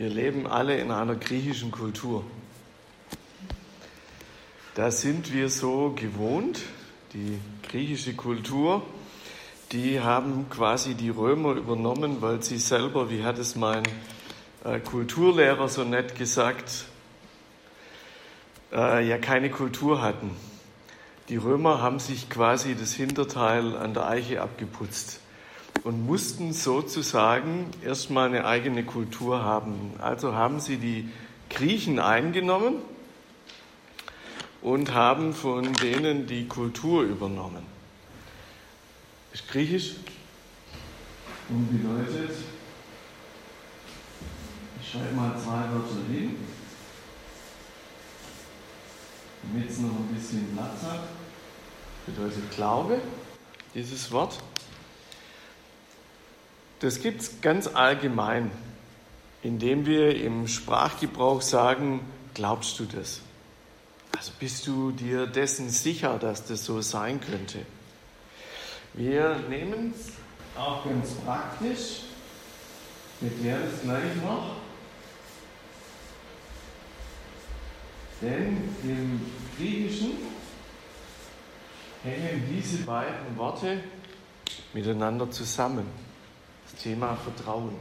Wir leben alle in einer griechischen Kultur. Da sind wir so gewohnt, die griechische Kultur, die haben quasi die Römer übernommen, weil sie selber, wie hat es mein Kulturlehrer so nett gesagt, ja keine Kultur hatten. Die Römer haben sich quasi das Hinterteil an der Eiche abgeputzt und mussten sozusagen erstmal eine eigene Kultur haben. Also haben sie die Griechen eingenommen und haben von denen die Kultur übernommen. Das ist Griechisch und bedeutet, ich schreibe mal 2 Wörter hin, damit es noch ein bisschen Platz hat. Bedeutet Glaube, dieses Wort. Das gibt es ganz allgemein, indem wir im Sprachgebrauch sagen, glaubst du das? Also bist du dir dessen sicher, dass das so sein könnte? Wir nehmen es auch ganz praktisch, ich erkläre das gleich noch, denn im Griechischen hängen diese beiden Worte miteinander zusammen. Das Thema Vertrauen.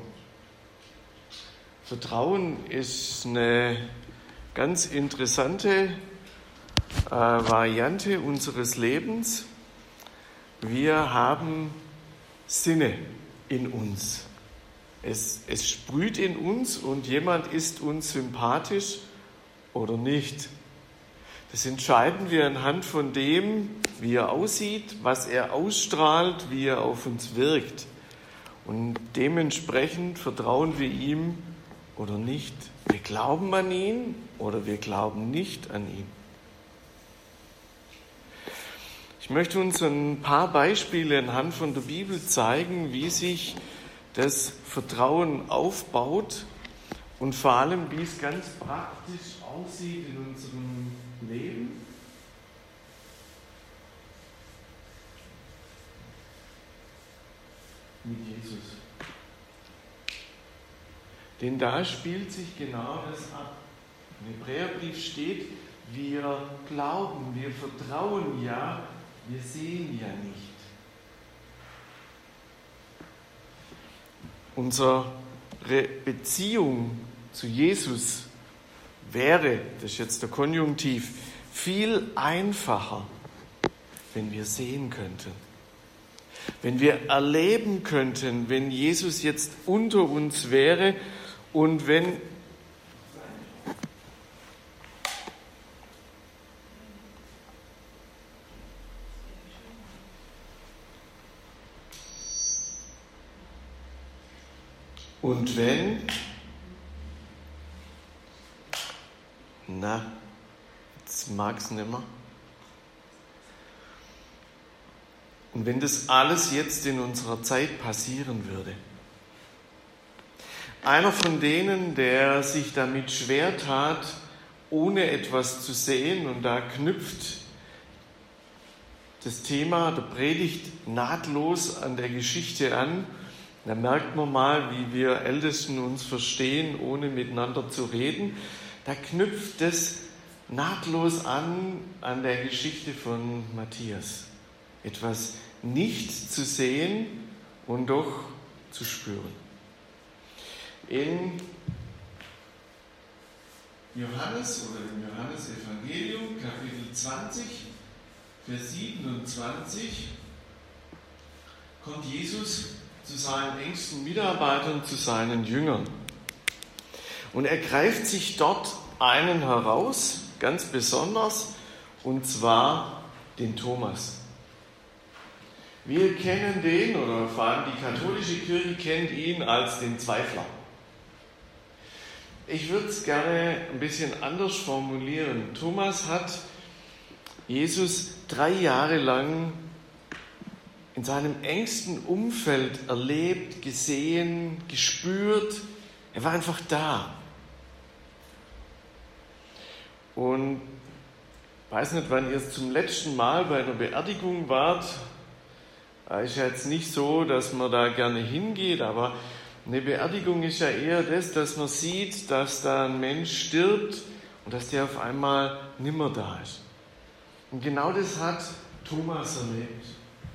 Vertrauen ist eine ganz interessante Variante unseres Lebens. Wir haben Sinne in uns. Es sprüht in uns und jemand ist uns sympathisch oder nicht. Das entscheiden wir anhand von dem, wie er aussieht, was er ausstrahlt, wie er auf uns wirkt. Und dementsprechend vertrauen wir ihm oder nicht. Wir glauben an ihn oder wir glauben nicht an ihn. Ich möchte uns ein paar Beispiele anhand von der Bibel zeigen, wie sich das Vertrauen aufbaut und vor allem, wie es ganz praktisch aussieht in unserem Leben. Mit Jesus. Denn da spielt sich genau das ab. Im Hebräerbrief steht, wir glauben, wir vertrauen ja, wir sehen ja nicht. Unsere Beziehung zu Jesus wäre, das ist jetzt der Konjunktiv, viel einfacher, wenn wir sehen könnten. Wenn wir erleben könnten, wenn Jesus jetzt unter uns wäre und wenn jetzt mag es nicht mehr. Und wenn das alles jetzt in unserer Zeit passieren würde. Einer von denen, der sich damit schwer tat, ohne etwas zu sehen, und da knüpft das Thema der Predigt nahtlos an der Geschichte an. Da merkt man mal, wie wir Ältesten uns verstehen, ohne miteinander zu reden. Da knüpft es nahtlos an der Geschichte von Matthias. Etwas nicht zu sehen und doch zu spüren. In Johannes oder im Johannesevangelium, Kapitel 20, Vers 27, kommt Jesus zu seinen engsten Mitarbeitern, zu seinen Jüngern. Und er greift sich dort einen heraus, ganz besonders, und zwar den Thomas. Wir kennen den, oder vor allem die katholische Kirche kennt ihn als den Zweifler. Ich würde es gerne ein bisschen anders formulieren. Thomas hat Jesus 3 Jahre lang in seinem engsten Umfeld erlebt, gesehen, gespürt. Er war einfach da. Und ich weiß nicht, wann ihr zum letzten Mal bei einer Beerdigung wart. Ist ja jetzt nicht so, dass man da gerne hingeht, aber Eine Beerdigung ist ja eher das, dass man sieht, dass da ein Mensch stirbt und dass der auf einmal nimmer da ist. Und genau das hat Thomas erlebt.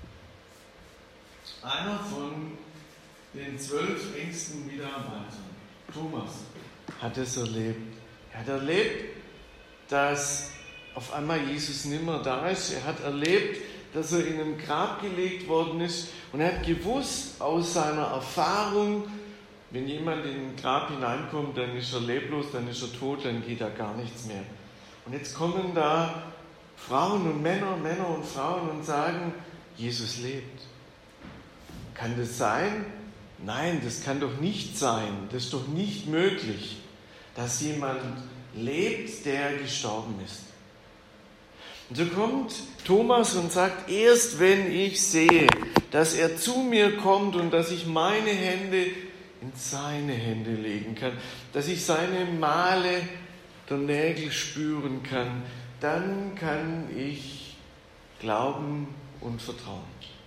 Einer von den 12 engsten Mitarbeitern, Thomas, hat es erlebt. Er hat erlebt, dass auf einmal Jesus nimmer da ist. Er hat erlebt, dass er in ein Grab gelegt worden ist. Und er hat gewusst aus seiner Erfahrung, wenn jemand in ein Grab hineinkommt, dann ist er leblos, dann ist er tot, dann geht da gar nichts mehr. Und jetzt kommen da Frauen und Männer und Frauen und sagen, Jesus lebt. Kann das sein? Nein, das kann doch nicht sein. Das ist doch nicht möglich, dass jemand lebt, der gestorben ist. Und so kommt Thomas und sagt, erst wenn ich sehe, dass er zu mir kommt und dass ich meine Hände in seine Hände legen kann, dass ich seine Male der Nägel spüren kann, dann kann ich glauben und vertrauen.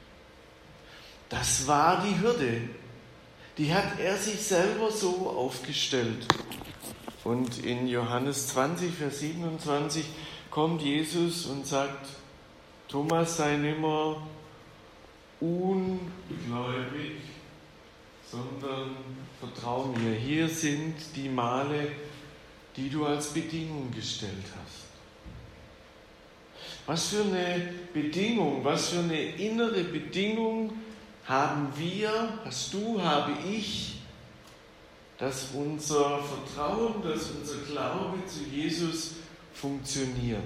Das war die Hürde. Die hat er sich selber so aufgestellt. Und in Johannes 20, Vers 27 kommt Jesus und sagt, Thomas, sei nimmer ungläubig, sondern vertrau mir. Hier sind die Male, die du als Bedingung gestellt hast. Was für eine Bedingung, was für eine innere Bedingung haben wir, hast du, habe ich, dass unser Vertrauen, dass unser Glaube zu Jesus funktioniert?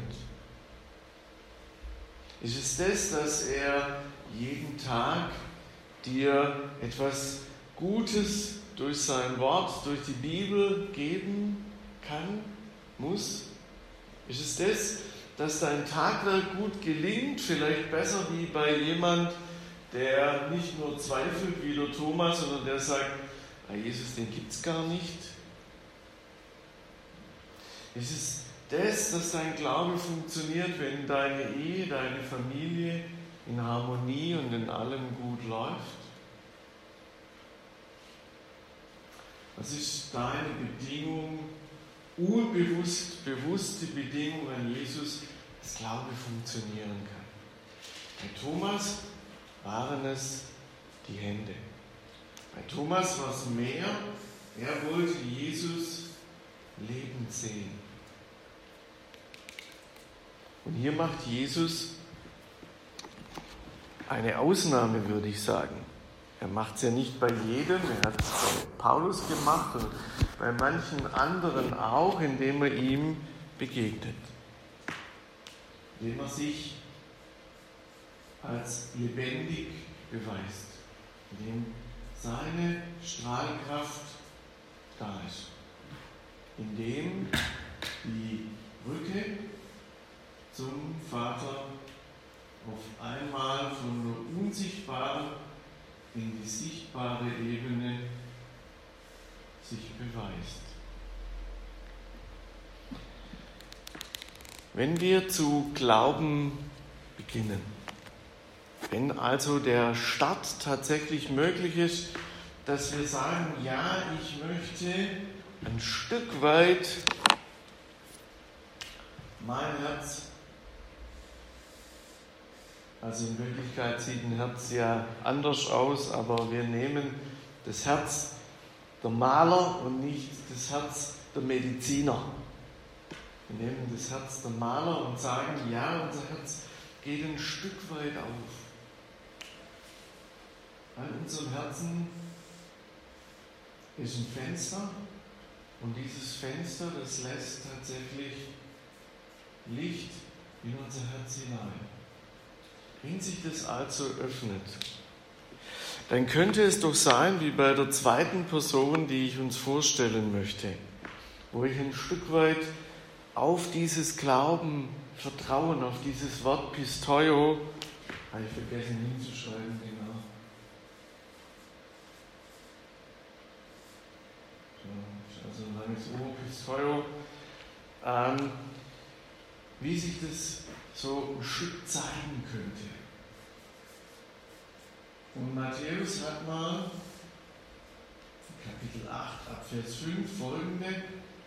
Ist es das, dass er jeden Tag dir etwas Gutes durch sein Wort, durch die Bibel geben kann, muss? Ist es das, dass dein Tagwerk gut gelingt, vielleicht besser wie bei jemand, der nicht nur zweifelt wie der Thomas, sondern der sagt, Jesus, den gibt es gar nicht? Ist es das, dass dein Glaube funktioniert, wenn deine Ehe, deine Familie in Harmonie und in allem gut läuft? Was ist deine Bedingung, unbewusst, bewusste Bedingung an Jesus, dass Glaube funktionieren kann? Bei Thomas waren es die Hände. Bei Thomas war es mehr, er wollte Jesus lebend sehen. Und hier macht Jesus eine Ausnahme, würde ich sagen. Er macht es ja nicht bei jedem, er hat es bei Paulus gemacht und bei manchen anderen auch, indem er ihm begegnet. Indem er sich als lebendig beweist, indem seine Strahlkraft da ist, indem die Brücke zum Vater auf einmal von der unsichtbaren in die sichtbare Ebene sich beweist. Wenn wir zu glauben beginnen, wenn also der Start tatsächlich möglich ist, dass wir sagen, ja, ich möchte ein Stück weit mein Herz, also in Wirklichkeit sieht ein Herz ja anders aus, aber wir nehmen das Herz der Maler und nicht das Herz der Mediziner. Wir nehmen das Herz der Maler und sagen, ja, unser Herz geht ein Stück weit auf. An unserem Herzen ist ein Fenster und dieses Fenster, das lässt tatsächlich Licht in unser Herz hinein. Wenn sich das also öffnet, dann könnte es doch sein, wie bei der zweiten Person, die ich uns vorstellen möchte, wo ich ein Stück weit auf dieses Glauben, Vertrauen, auf dieses Wort Pisteuo, habe ich vergessen hinzuschreiben, genau. Also ein langes O, Pisteuo, wie sich das so ein Stück zeigen könnte. Und Matthäus hat mal Kapitel 8, ab Vers 5 folgende,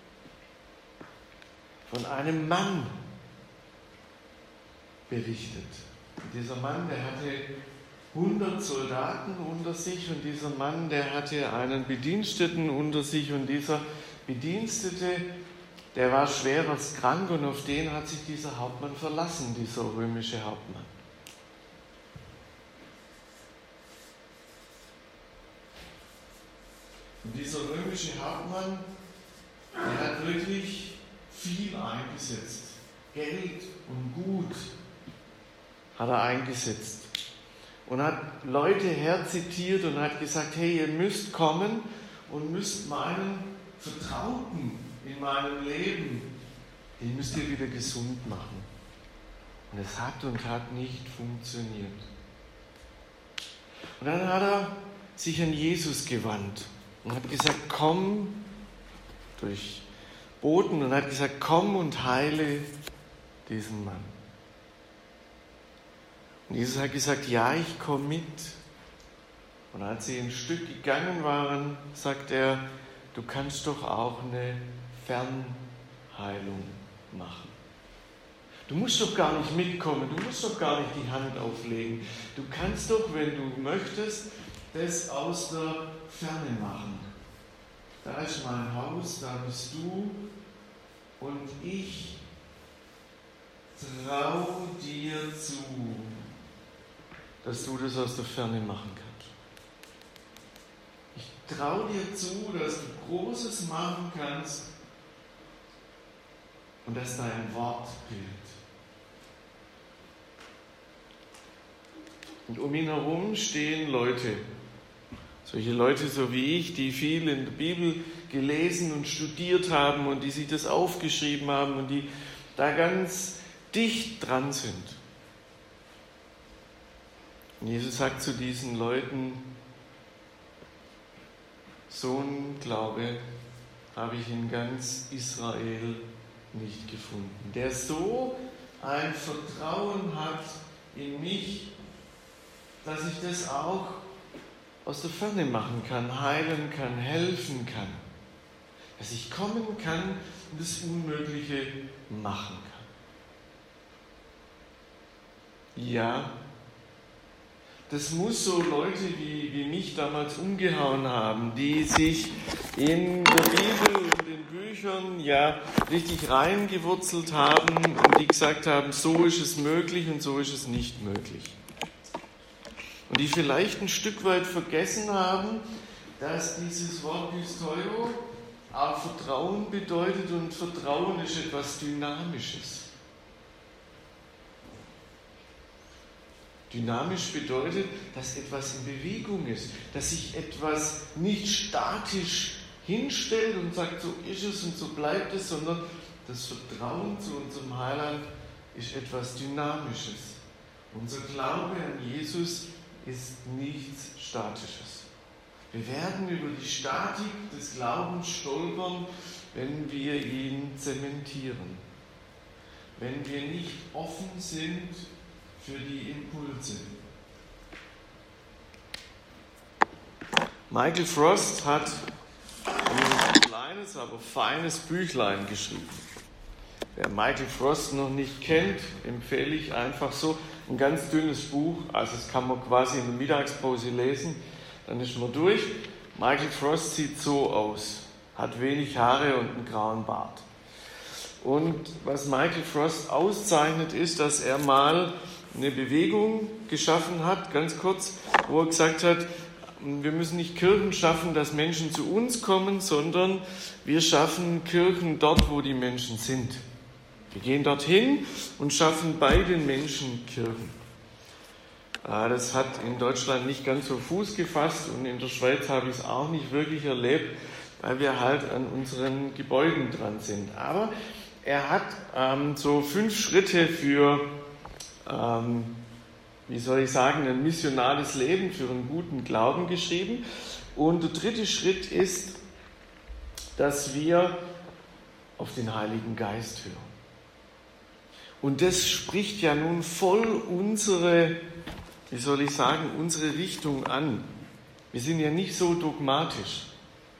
von einem Mann berichtet. Dieser Mann, der hatte 100 Soldaten unter sich und dieser Mann, der hatte einen Bediensteten unter sich und dieser Bedienstete, der war schwerst krank und auf den hat sich dieser Hauptmann verlassen, dieser römische Hauptmann. Und dieser römische Hauptmann, der hat wirklich viel eingesetzt. Geld und Gut hat er eingesetzt. Und hat Leute herzitiert und hat gesagt, hey, ihr müsst kommen und müsst meinen Vertrauten in meinem Leben, den müsst ihr wieder gesund machen. Und es hat und hat nicht funktioniert. Und dann hat er sich an Jesus gewandt und hat gesagt, komm, durch Boten, und hat gesagt, komm und heile diesen Mann. Und Jesus hat gesagt, ja, ich komme mit. Und als sie ein Stück gegangen waren, sagt er, du kannst doch auch eine Fernheilung machen. Du musst doch gar nicht mitkommen, du musst doch gar nicht die Hand auflegen. Du kannst doch, wenn du möchtest, das aus der Ferne machen. Da ist mein Haus, da bist du und ich traue dir zu, dass du das aus der Ferne machen kannst. Ich traue dir zu, dass du Großes machen kannst und dass dein Wort gilt. Und um ihn herum stehen Leute, solche Leute so wie ich, die viel in der Bibel gelesen und studiert haben und die sich das aufgeschrieben haben und die da ganz dicht dran sind. Und Jesus sagt zu diesen Leuten, so einen Glaube habe ich in ganz Israel nicht gefunden, der so ein Vertrauen hat in mich, dass ich das auch aus der Ferne machen kann, heilen kann, helfen kann. Dass ich kommen kann und das Unmögliche machen kann. Ja, das muss so Leute wie mich damals umgehauen haben, die sich in der Bibel und in Büchern ja richtig reingewurzelt haben und die gesagt haben, so ist es möglich und so ist es nicht möglich. Und die vielleicht ein Stück weit vergessen haben, dass dieses Wort Pisteuo auch Vertrauen bedeutet und Vertrauen ist etwas Dynamisches. Dynamisch bedeutet, dass etwas in Bewegung ist, dass sich etwas nicht statisch hinstellt und sagt, so ist es und so bleibt es, sondern das Vertrauen zu unserem Heiland ist etwas Dynamisches. Unser Glaube an Jesus ist nichts Statisches. Wir werden über die Statik des Glaubens stolpern, wenn wir ihn zementieren, wenn wir nicht offen sind für die Impulse. Michael Frost hat ein kleines, aber feines Büchlein geschrieben. Wer Michael Frost noch nicht kennt, empfehle ich einfach so ein ganz dünnes Buch, also das kann man quasi in der Mittagspause lesen, dann ist man durch. Michael Frost sieht so aus, hat wenig Haare und einen grauen Bart. Und was Michael Frost auszeichnet, ist, dass er mal eine Bewegung geschaffen hat, ganz kurz, wo er gesagt hat, wir müssen nicht Kirchen schaffen, dass Menschen zu uns kommen, sondern wir schaffen Kirchen dort, wo die Menschen sind. Wir gehen dorthin und schaffen bei den Menschen Kirchen. Das hat in Deutschland nicht ganz so Fuß gefasst und in der Schweiz habe ich es auch nicht wirklich erlebt, weil wir halt an unseren Gebäuden dran sind. Aber er hat so 5 Schritte für, ein missionales Leben, für einen guten Glauben geschrieben. Und der 3. Schritt ist, dass wir auf den Heiligen Geist hören. Und das spricht ja nun voll unsere Richtung an. Wir sind ja nicht so dogmatisch.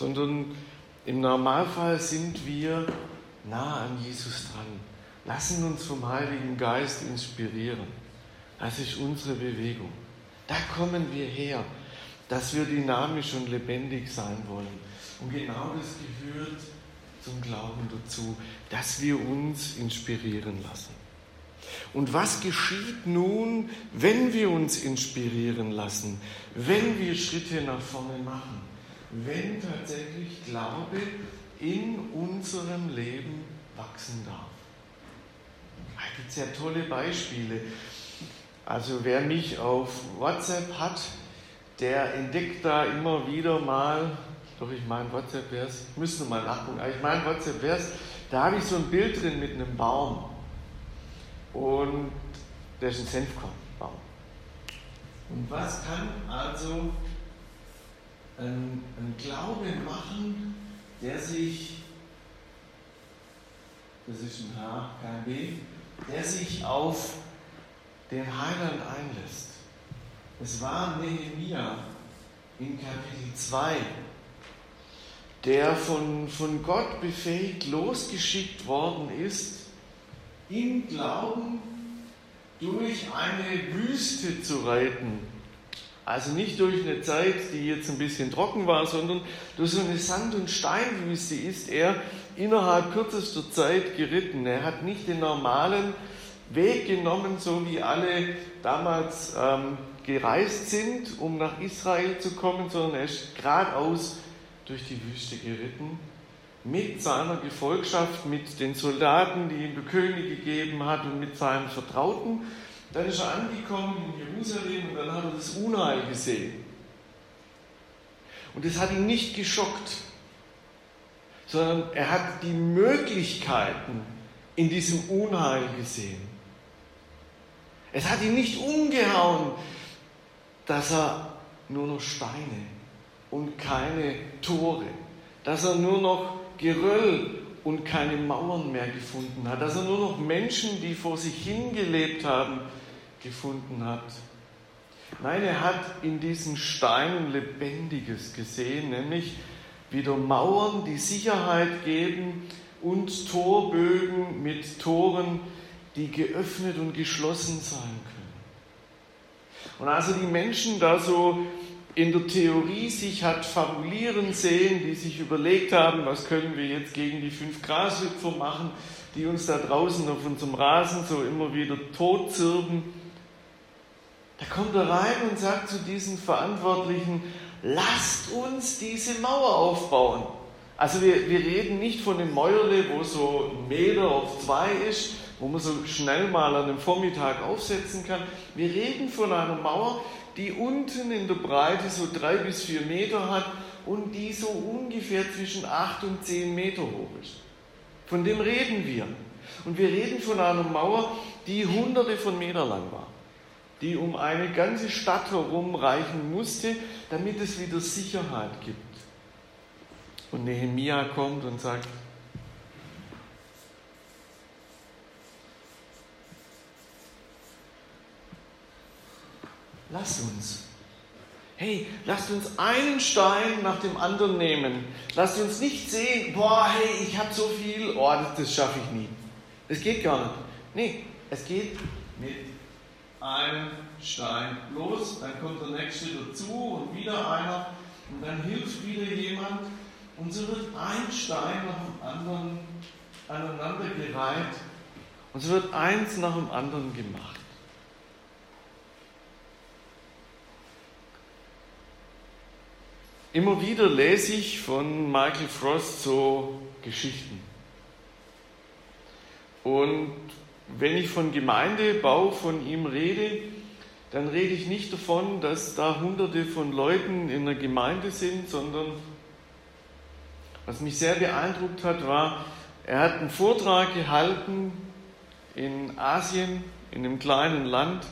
sondern im Normalfall sind wir nah an Jesus dran, lassen uns vom Heiligen Geist inspirieren. Das ist unsere Bewegung. Da kommen wir her, dass wir dynamisch und lebendig sein wollen. Und genau das gehört zum Glauben dazu, dass wir uns inspirieren lassen. Und was geschieht nun, wenn wir uns inspirieren lassen, wenn wir Schritte nach vorne machen, wenn tatsächlich Glaube in unserem Leben wachsen darf? Da gibt es ja tolle Beispiele. Also wer mich auf WhatsApp hat, der entdeckt da immer wieder mal, doch ich meine WhatsApp-Vers, ich müsste mal nachgucken, aber ich meine WhatsApp-Vers, da habe ich so ein Bild drin mit einem Baum. Und der ist ein Senfkornbaum. Und was kann also ein Glaube machen, der sich, das ist ein H, kein B, der sich auf den Heiland einlässt? Es war Nehemia in Kapitel 2, der von Gott befähigt losgeschickt worden ist, im Glauben durch eine Wüste zu reiten. Also nicht durch eine Zeit, die jetzt ein bisschen trocken war, sondern durch so eine Sand- und Steinwüste ist er innerhalb kürzester Zeit geritten. Er hat nicht den normalen Weg genommen, so wie alle damals gereist sind, um nach Israel zu kommen, sondern er ist geradeaus durch die Wüste geritten, mit seiner Gefolgschaft, mit den Soldaten, die ihm der König gegeben hat und mit seinen Vertrauten. Dann ist er angekommen in Jerusalem und dann hat er das Unheil gesehen. Und das hat ihn nicht geschockt, sondern er hat die Möglichkeiten in diesem Unheil gesehen. Es hat ihn nicht umgehauen, dass er nur noch Steine und keine Tore, dass er nur noch Geröll und keine Mauern mehr gefunden hat, dass er nur noch Menschen, die vor sich hingelebt haben, gefunden hat. Nein, er hat in diesen Steinen Lebendiges gesehen, nämlich wieder Mauern, die Sicherheit geben und Torbögen mit Toren, die geöffnet und geschlossen sein können. Und also die Menschen da so in der Theorie sich hat fabulieren sehen, die sich überlegt haben, was können wir jetzt gegen die 5 Grashüpfer machen, die uns da draußen auf unserem Rasen so immer wieder totzirben. Da kommt er rein und sagt zu diesen Verantwortlichen, lasst uns diese Mauer aufbauen. Also wir reden nicht von einem Mäuerle, wo so 1 Meter auf 2 ist, wo man so schnell mal an einem Vormittag aufsetzen kann. Wir reden von einer Mauer, die unten in der Breite so 3 bis 4 Meter hat und die so ungefähr zwischen 8 und 10 Meter hoch ist. Von dem reden wir. Und wir reden von einer Mauer, die Hunderte von Metern lang war, die um eine ganze Stadt herum reichen musste, damit es wieder Sicherheit gibt. Und Nehemia kommt und sagt, lasst uns einen Stein nach dem anderen nehmen. Lasst uns nicht sehen, ich habe so viel, das schaffe ich nie. Das geht gar nicht. Nee, es geht mit einem Stein los, dann kommt der nächste dazu und wieder einer und dann hilft wieder jemand und so wird ein Stein nach dem anderen aneinandergereiht und so wird eins nach dem anderen gemacht. Immer wieder lese ich von Michael Frost so Geschichten. Und wenn ich von Gemeindebau von ihm rede, dann rede ich nicht davon, dass da Hunderte von Leuten in einer Gemeinde sind, sondern was mich sehr beeindruckt hat, war, er hat einen Vortrag gehalten in Asien, in einem kleinen Land.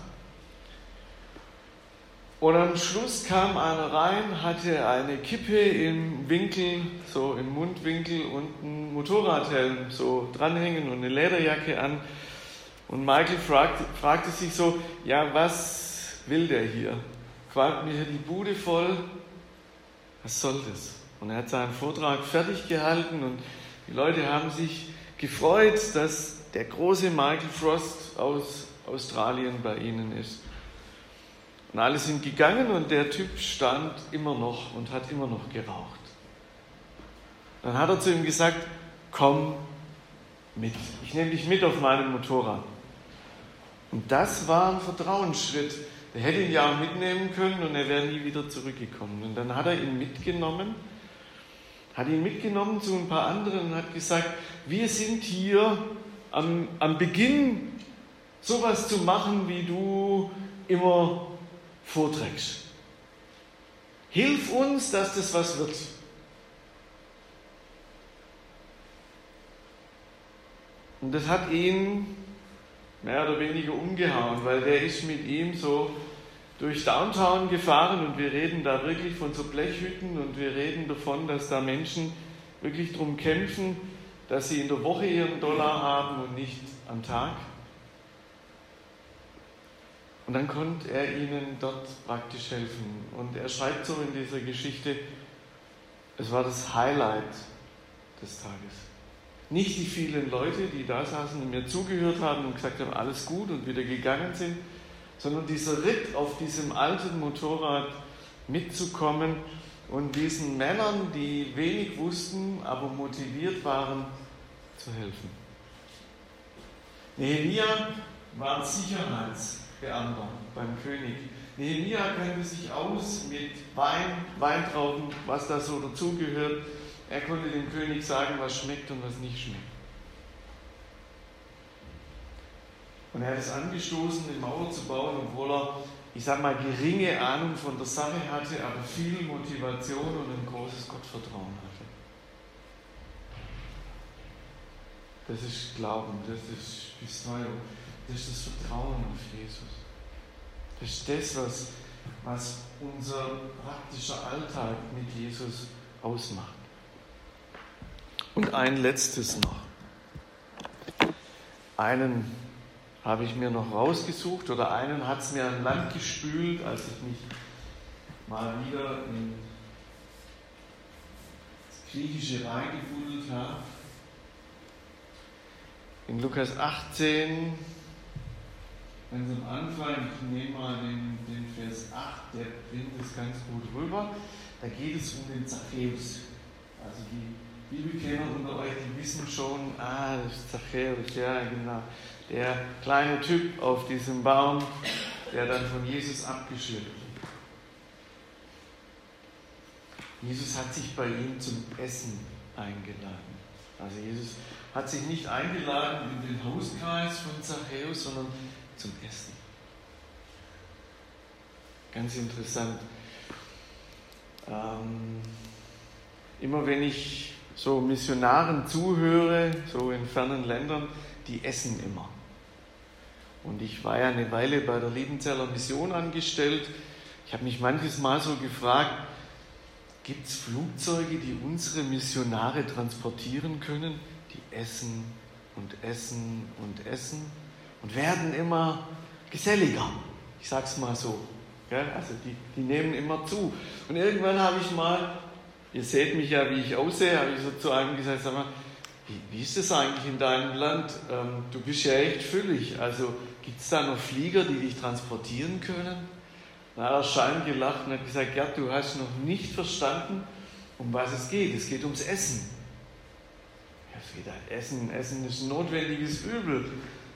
Und am Schluss kam einer rein, hatte eine Kippe im Winkel, so im Mundwinkel und einen Motorradhelm so dranhängen und eine Lederjacke an. Und Michael fragte sich so, ja, was will der hier? Qualmt mir hier die Bude voll? Was soll das? Und er hat seinen Vortrag fertig gehalten und die Leute haben sich gefreut, dass der große Michael Frost aus Australien bei ihnen ist. Und alle sind gegangen und der Typ stand immer noch und hat immer noch geraucht. Dann hat er zu ihm gesagt, komm mit, ich nehme dich mit auf meinem Motorrad. Und das war ein Vertrauensschritt. Er hätte ihn ja auch mitnehmen können und er wäre nie wieder zurückgekommen. Und dann hat er ihn mitgenommen zu ein paar anderen und hat gesagt, wir sind hier am Beginn sowas zu machen, wie du immer vorträgst. Hilf uns, dass das was wird. Und das hat ihn mehr oder weniger umgehauen, weil der ist mit ihm so durch Downtown gefahren und wir reden da wirklich von so Blechhütten und wir reden davon, dass da Menschen wirklich darum kämpfen, dass sie in der Woche ihren Dollar haben und nicht am Tag. Und dann konnte er ihnen dort praktisch helfen. Und er schreibt so in dieser Geschichte, es war das Highlight des Tages. Nicht die vielen Leute, die da saßen und mir zugehört haben und gesagt haben, alles gut und wieder gegangen sind, sondern dieser Ritt auf diesem alten Motorrad mitzukommen und diesen Männern, die wenig wussten, aber motiviert waren, zu helfen. Nehemia war ein Sicherheitsbeamter beim König. Nehemia kannte sich aus mit Wein, Weintrauben, was da so dazugehört. Er konnte dem König sagen, was schmeckt und was nicht schmeckt. Und er hat es angestoßen, eine Mauer zu bauen, obwohl er, geringe Ahnung von der Sache hatte, aber viel Motivation und ein großes Gottvertrauen hatte. Das ist Glauben, das ist Bestreuung, das ist das Vertrauen auf Jesus. Das ist das, was unser praktischer Alltag mit Jesus ausmacht. Und ein letztes noch. Einen habe ich mir noch rausgesucht oder einen hat es mir an Land gespült, als ich mich mal wieder in das Griechische reingebuddelt habe. In Lukas 18, ganz am Anfang, ich nehme mal den Vers 8, der bringt das ganz gut rüber. Da geht es um den Zachäus. Also die Bibelkenner unter euch, die wissen schon, das ist Zachäus, ja genau. Der kleine Typ auf diesem Baum, der dann von Jesus abgeschleppt wird. Jesus hat sich bei ihm zum Essen eingeladen. Also Jesus hat sich nicht eingeladen in den Hauskreis von Zachäus, sondern zum Essen. Ganz interessant. Immer wenn ich so Missionaren zuhöre, so in fernen Ländern, die essen immer. Und ich war ja eine Weile bei der Liebenzeller Mission angestellt. Ich habe mich manches Mal so gefragt, gibt es Flugzeuge, die unsere Missionare transportieren können? Die essen und essen und essen und werden immer geselliger. Ich sag's mal so. Also die nehmen immer zu. Und irgendwann habe ich mal, ihr seht mich ja, wie ich aussehe, habe ich so zu einem gesagt, sag mal, wie ist das eigentlich in deinem Land? Du bist ja echt füllig. Also gibt es da noch Flieger, die dich transportieren können? Dann hat er schein gelacht und hat gesagt, Gerd, du hast noch nicht verstanden, um was es geht. Es geht ums Essen. Ich habe gedacht, Essen ist ein notwendiges Übel.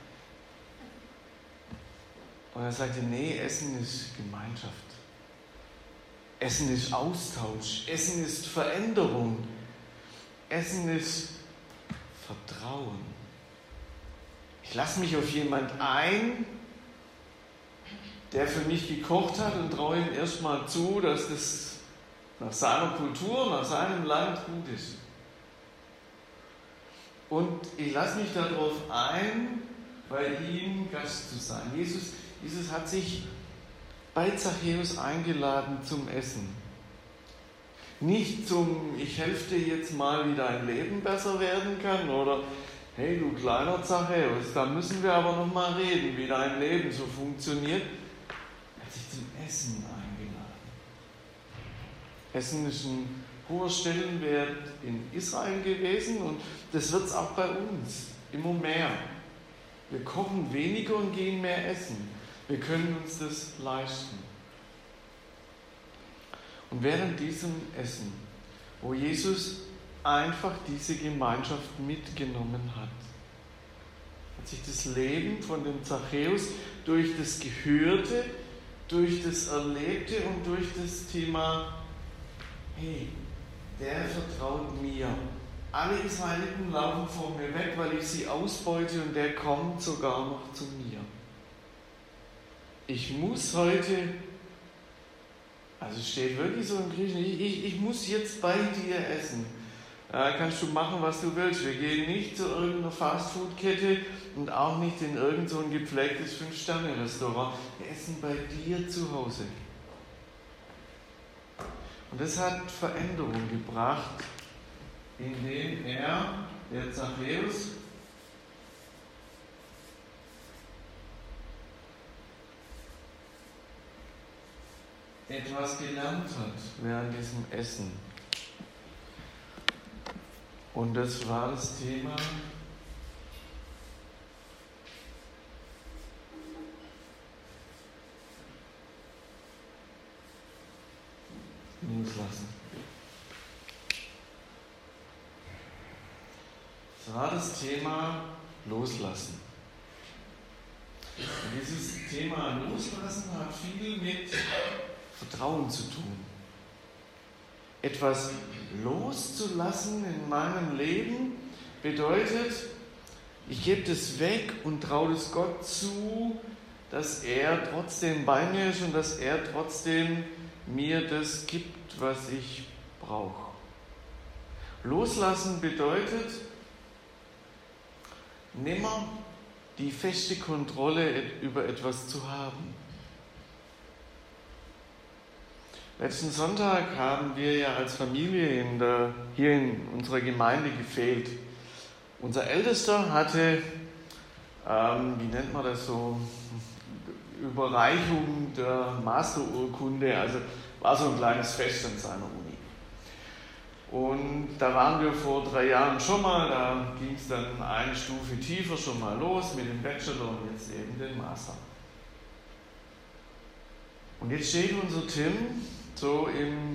Und er sagte, nee, Essen ist Gemeinschaft. Essen ist Austausch. Essen ist Veränderung. Essen ist Vertrauen. Ich lasse mich auf jemand ein, der für mich gekocht hat und traue ihm erstmal zu, dass das nach seiner Kultur, nach seinem Land gut ist. Und ich lasse mich darauf ein, bei ihm Gast zu sein. Jesus hat sich bei Zachäus eingeladen zum Essen. Nicht zum, ich helfe dir jetzt mal, wie dein Leben besser werden kann, oder hey du kleiner Zachäus, da müssen wir aber noch mal reden, wie dein Leben so funktioniert. Er hat sich zum Essen eingeladen. Essen ist ein hoher Stellenwert in Israel gewesen und das wird es auch bei uns immer mehr. Wir kochen weniger und gehen mehr essen. Wir können uns das leisten. Und während diesem Essen, wo Jesus einfach diese Gemeinschaft mitgenommen hat sich das Leben von dem Zachäus durch das Gehörte, durch das Erlebte und durch das Thema, hey, der vertraut mir. Alle Israeliten laufen vor mir weg, weil ich sie ausbeute und der kommt sogar noch zu mir. Ich muss heute, also es steht wirklich so im Griechischen, ich muss jetzt bei dir essen. Kannst du machen, was du willst. Wir gehen nicht zu irgendeiner Fastfood-Kette und auch nicht in irgend so ein gepflegtes 5-Sterne-Restaurant. Wir essen bei dir zu Hause. Und das hat Veränderung gebracht, indem der Zachäus, etwas gelernt hat während diesem Essen. Und das war das Thema Loslassen. Das war das Thema Loslassen. Und dieses Thema Loslassen hat viel mit Vertrauen zu tun. Etwas loszulassen in meinem Leben bedeutet, ich gebe das weg und traue es Gott zu, dass er trotzdem bei mir ist und dass er trotzdem mir das gibt, was ich brauche. Loslassen bedeutet, nimmer die feste Kontrolle über etwas zu haben. Letzten Sonntag haben wir ja als Familie hier in unserer Gemeinde gefehlt. Unser Ältester hatte, wie nennt man das so, Überreichung der Masterurkunde, also war so ein kleines Fest an seiner Uni. Und da waren wir vor 3 Jahren schon mal, da ging es dann eine Stufe tiefer schon mal los mit dem Bachelor und jetzt eben den Master. Und jetzt steht unser Tim so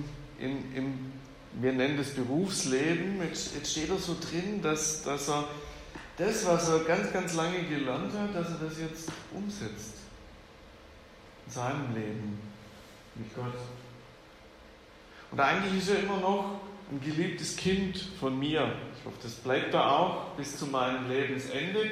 wir nennen das Berufsleben, jetzt steht er so drin, dass er das, was er ganz, ganz lange gelernt hat, dass er das jetzt umsetzt. In seinem Leben mit Gott. Und eigentlich ist er immer noch ein geliebtes Kind von mir. Ich hoffe, das bleibt er auch bis zu meinem Lebensende.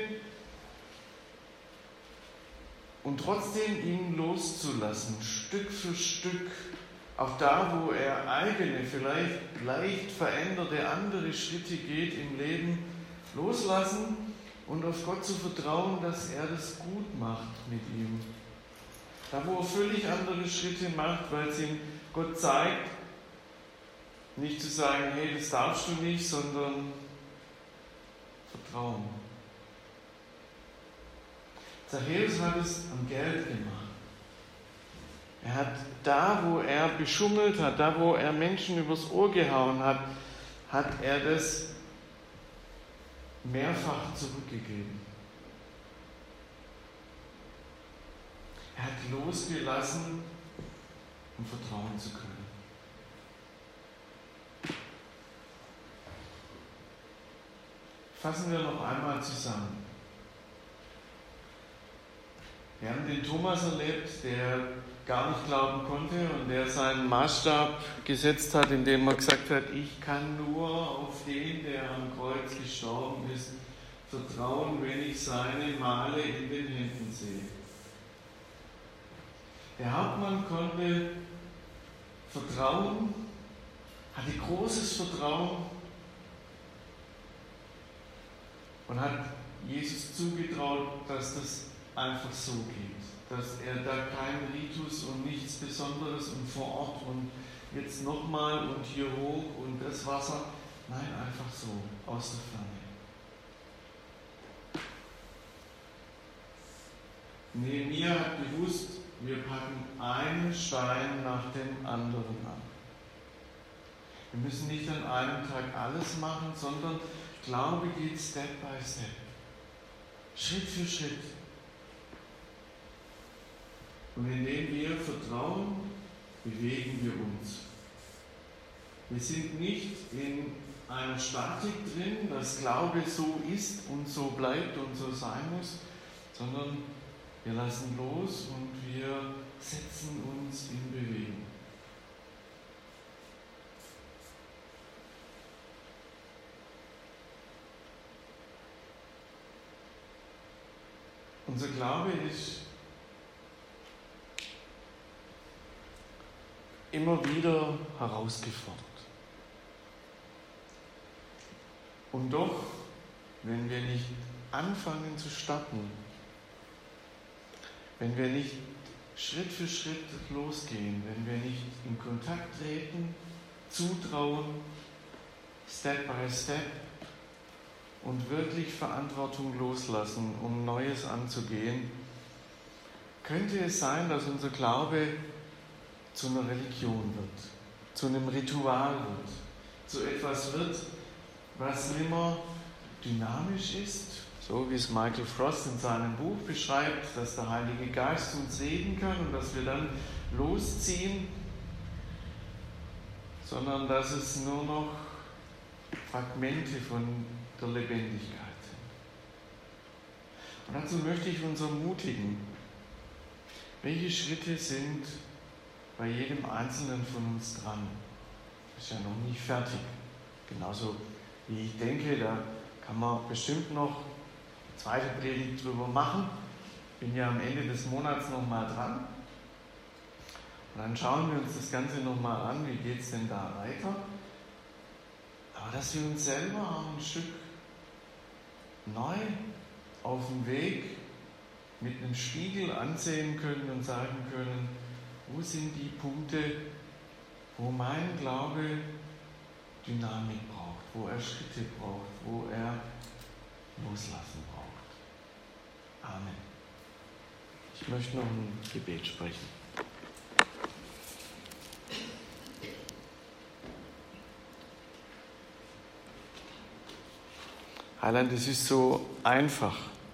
Und trotzdem ihn loszulassen, Stück für Stück, auch da, wo er eigene, vielleicht leicht veränderte andere Schritte geht im Leben, loslassen und auf Gott zu vertrauen, dass er das gut macht mit ihm. Da, wo er völlig andere Schritte macht, weil es ihm Gott zeigt, nicht zu sagen, hey, das darfst du nicht, sondern Vertrauen. Zachäus hat es am Geld gemacht. Er hat da, wo er beschummelt hat, da, wo er Menschen übers Ohr gehauen hat, hat er das mehrfach zurückgegeben. Er hat losgelassen, um vertrauen zu können. Fassen wir noch einmal zusammen. Wir haben den Thomas erlebt, der gar nicht glauben konnte und der seinen Maßstab gesetzt hat, indem er gesagt hat, ich kann nur auf den, der am Kreuz gestorben ist, vertrauen, wenn ich seine Male in den Händen sehe. Der Hauptmann konnte vertrauen, hatte großes Vertrauen und hat Jesus zugetraut, dass das einfach so geht, dass er da kein Ritus und nichts Besonderes und vor Ort und jetzt nochmal und hier hoch und das Wasser, nein, einfach so, aus der Ferne. Nehemia hat gewusst, wir packen einen Stein nach dem anderen an. Wir müssen nicht an einem Tag alles machen, sondern Glaube geht Step by Step. Schritt für Schritt. Und indem wir vertrauen, bewegen wir uns. Wir sind nicht in einer Statik drin, dass Glaube so ist und so bleibt und so sein muss, sondern wir lassen los und wir setzen uns in Bewegung. Unser Glaube ist immer wieder herausgefordert. Und doch, wenn wir nicht anfangen zu starten, wenn wir nicht Schritt für Schritt losgehen, wenn wir nicht in Kontakt treten, zutrauen, Step by Step und wirklich Verantwortung loslassen, um Neues anzugehen, könnte es sein, dass unser Glaube zu einer Religion wird, zu einem Ritual wird, zu etwas wird, was nimmer dynamisch ist, so wie es Michael Frost in seinem Buch beschreibt, dass der Heilige Geist uns reden kann und dass wir dann losziehen, sondern dass es nur noch Fragmente von der Lebendigkeit sind. Und dazu möchte ich uns ermutigen, welche Schritte sind bei jedem Einzelnen von uns dran. Das ist ja noch nicht fertig. Genauso wie ich denke, da kann man bestimmt noch eine zweite Predigt drüber machen. Ich bin ja am Ende des Monats nochmal dran. Und dann schauen wir uns das Ganze nochmal an, wie geht es denn da weiter. Aber dass wir uns selber auch ein Stück neu auf dem Weg mit einem Spiegel ansehen können und sagen können, wo sind die Punkte, wo mein Glaube Dynamik braucht, wo er Schritte braucht, wo er Loslassen braucht. Amen. Ich möchte noch ein Gebet sprechen. Heiland, es ist so einfach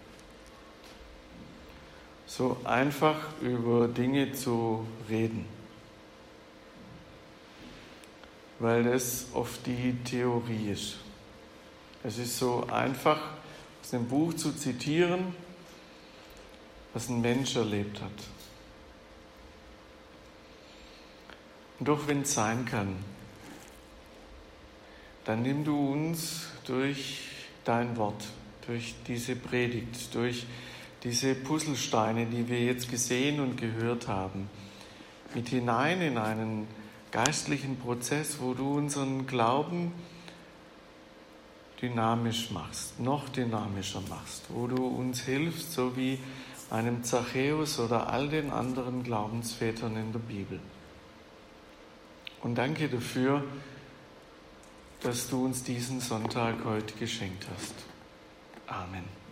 über Dinge zu reden, weil das oft die Theorie ist. Es ist so einfach, aus dem Buch zu zitieren, was ein Mensch erlebt hat. Und doch, wenn es sein kann, dann nimm du uns durch dein Wort, durch diese Predigt, durch diese Puzzlesteine, die wir jetzt gesehen und gehört haben, mit hinein in einen geistlichen Prozess, wo du unseren Glauben dynamisch machst, noch dynamischer machst, wo du uns hilfst, so wie einem Zachäus oder all den anderen Glaubensvätern in der Bibel. Und danke dafür, dass du uns diesen Sonntag heute geschenkt hast. Amen.